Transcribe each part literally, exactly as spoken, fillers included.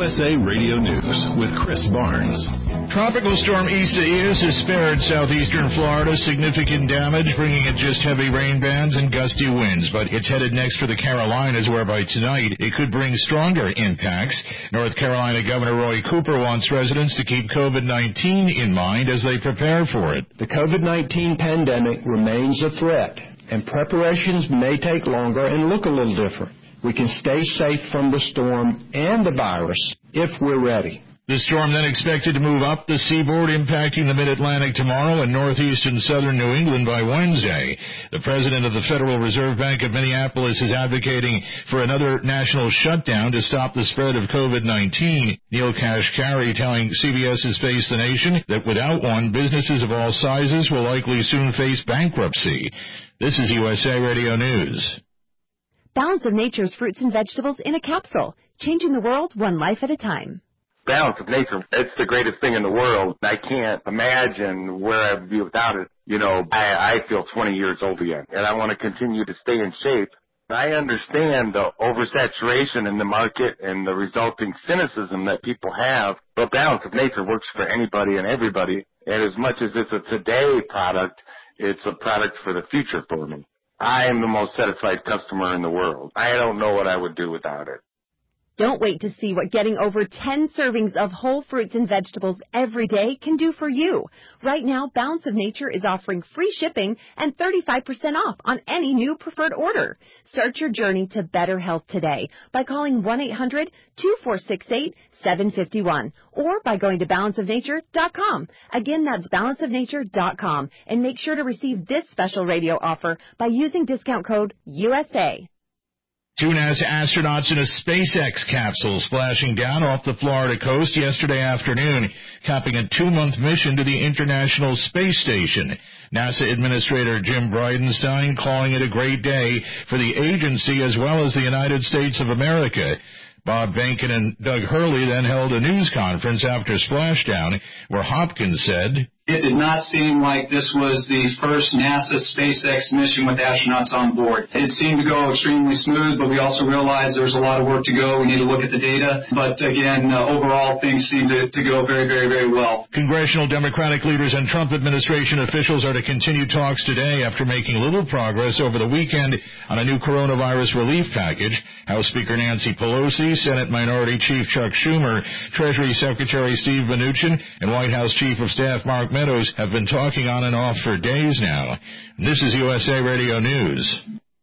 U S A Radio News with Chris Barnes. Tropical storm Isaias has spared southeastern Florida significant damage, bringing it just heavy rain bands and gusty winds. But it's headed next for the Carolinas, whereby tonight it could bring stronger impacts. North Carolina Governor Roy Cooper wants residents to keep COVID nineteen in mind as they prepare for it. The COVID nineteen pandemic remains a threat, and preparations may take longer and look a little different. We can stay safe from the storm and the virus if we're ready. The storm then expected to move up the seaboard, impacting the mid-Atlantic tomorrow and northeast and southern New England by Wednesday. The president of the Federal Reserve Bank of Minneapolis is advocating for another national shutdown to stop the spread of COVID nineteen. Neil Kashkari telling CBS's Face the Nation that without one, businesses of all sizes will likely soon face bankruptcy. This is U S A Radio News. Balance of Nature's fruits and vegetables in a capsule, changing the world one life at a time. Balance of Nature, it's the greatest thing in the world. I can't imagine where I'd be without it. You know, I, I feel twenty years old again, and I want to continue to stay in shape. I understand the oversaturation in the market and the resulting cynicism that people have, but Balance of Nature works for anybody and everybody, and as much as it's a today product, it's a product for the future for me. I am the most satisfied customer in the world. I don't know what I would do without it. Don't wait to see what getting over ten servings of whole fruits and vegetables every day can do for you. Right now, Balance of Nature is offering free shipping and thirty-five percent off on any new preferred order. Start your journey to better health today by calling one eight hundred two four six eight seven five one or by going to balance of nature dot com. Again, that's balance of nature dot com. And make sure to receive this special radio offer by using discount code U S A. Two NASA astronauts in a SpaceX capsule splashing down off the Florida coast yesterday afternoon, capping a two-month mission to the International Space Station. NASA Administrator Jim Bridenstine calling it a great day for the agency as well as the United States of America. Bob Behnken and Doug Hurley then held a news conference after splashdown, where Hopkins said, "It did not seem like this was the first NASA SpaceX mission with astronauts on board. It seemed to go extremely smooth, but we also realized there's a lot of work to go. We need to look at the data. But again, uh, overall, things seem to, to go very, very, very well." Congressional Democratic leaders and Trump administration officials are to continue talks today after making little progress over the weekend on a new coronavirus relief package. House Speaker Nancy Pelosi, Senate Minority Chief Chuck Schumer, Treasury Secretary Steve Mnuchin, and White House Chief of Staff Mark Meadows have been talking on and off for days now. This is U S A Radio News.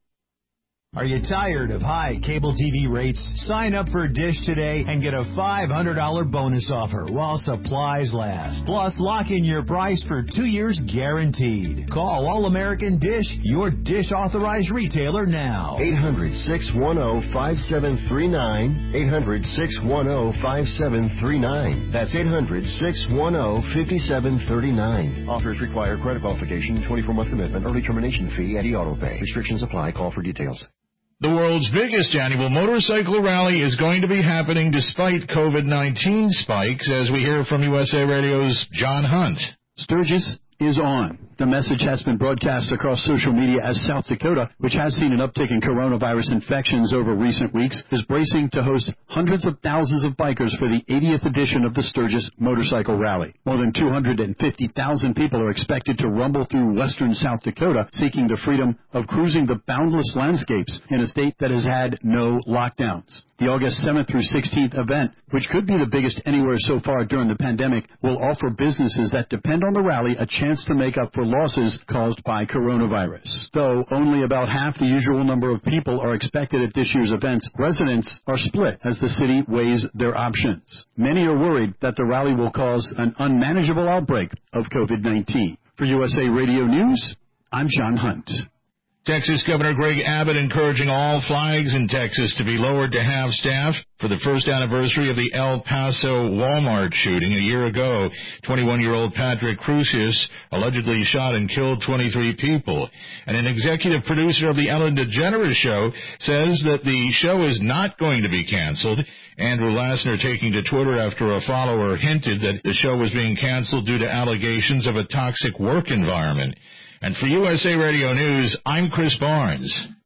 Are you tired of high cable T V rates? Sign up for Dish today and get a five hundred dollars bonus offer while supplies last. Plus, lock in your price for two years guaranteed. Call All-American Dish, your Dish authorized retailer now. eight hundred, six one zero, five seven three nine. eight hundred, six one zero, five seven three nine. That's eight hundred, six one zero, five seven three nine. Offers require credit qualification, twenty-four month commitment, early termination fee, and e-auto pay. Restrictions apply. Call for details. The world's biggest annual motorcycle rally is going to be happening despite COVID nineteen spikes, as we hear from U S A Radio's John Hunt. Sturgis is on. The message has been broadcast across social media as South Dakota, which has seen an uptick in coronavirus infections over recent weeks, is bracing to host hundreds of thousands of bikers for the eightieth edition of the Sturgis Motorcycle Rally. More than two hundred fifty thousand people are expected to rumble through western South Dakota, seeking the freedom of cruising the boundless landscapes in a state that has had no lockdowns. The August seventh through sixteenth event, which could be the biggest anywhere so far during the pandemic, will offer businesses that depend on the rally a chance to make up for losses caused by coronavirus. Though only about half the usual number of people are expected at this year's events, residents are split as the city weighs their options. Many are worried that the rally will cause an unmanageable outbreak of COVID nineteen. For U S A Radio News, I'm John Hunt. Texas Governor Greg Abbott encouraging all flags in Texas to be lowered to half staff for the first anniversary of the El Paso Walmart shooting a year ago. twenty-one-year-old Patrick Crusius allegedly shot and killed twenty-three people. And an executive producer of the Ellen DeGeneres Show says that the show is not going to be canceled. Andrew Lassner taking to Twitter after a follower hinted that the show was being canceled due to allegations of a toxic work environment. And for U S A Radio News, I'm Chris Barnes.